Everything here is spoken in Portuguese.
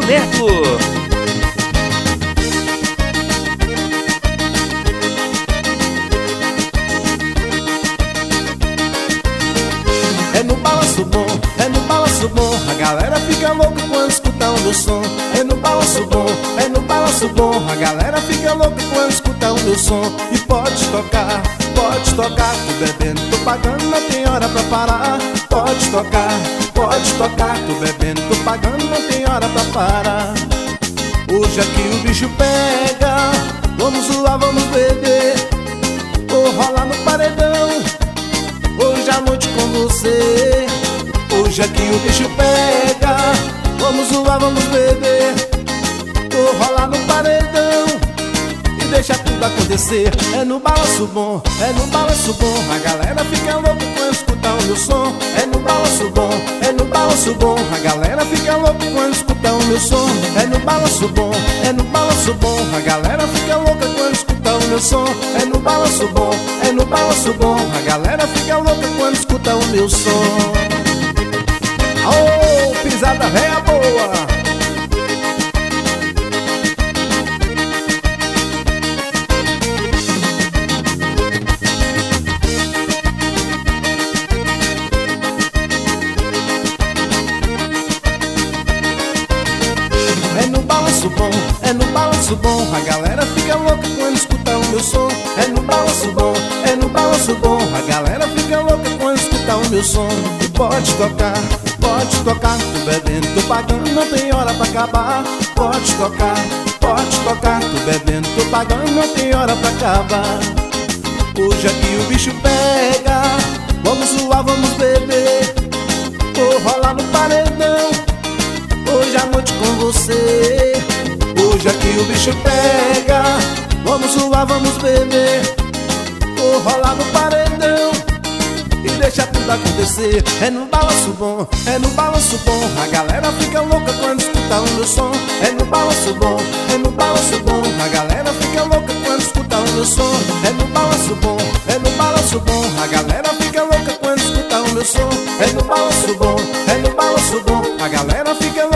Neto. É no balanço bom, é no balanço bom, a galera fica louca quando escuta o meu som. É no balanço bom, é no balanço bom, a galera fica louca quando escuta o meu som. E pode tocar, tô bebendo, tô pagando, não tem hora pra parar. Pode tocar, tô bebendo, tô pagando, não tem hora pra parar. Hoje aqui o bicho pega, vamos zoar, vamos beber, vou rolar no paredão, hoje à noite com você. Hoje aqui o bicho pega, vamos zoar, vamos beber, vou rolar no paredão e deixa tudo acontecer. É no balanço bom, é no balanço bom, a galera fica louca quando escuta o meu som. É no balanço bom, é no balanço bom, a galera fica louca quando escuta o meu som. É no balanço bom, é no balanço bom, a galera fica louca quando escuta o meu som. É no balanço bom, é no balanço bom, a galera fica louca quando escuta o meu som. Aô, pisada véia boa! É no balanço bom, é no balanço bom, a galera fica louca quando escuta o meu som. É no balanço bom, é no balanço bom, a galera fica louca quando escuta o meu som. E pode tocar, tô bebendo, tô pagando, não tem hora pra acabar. Pode tocar, tô bebendo, tô pagando, não tem hora pra acabar. Hoje aqui o bicho pega, vamos zoar, vamos beber, vou rolar no paredão, hoje à noite com você. Hoje aqui o bicho pega, vamos zoar, vamos beber, vou rolar no paredão e deixa tudo acontecer. É no balanço bom, é no balanço bom, a galera fica louca quando escuta o meu som. É no balanço bom, é no balanço bom, a galera fica louca quando escuta o meu som. É no balanço bom, é no balanço bom, a galera fica louca quando escuta o meu som. É no balanço bom, é no balanço bom, a galera fica louca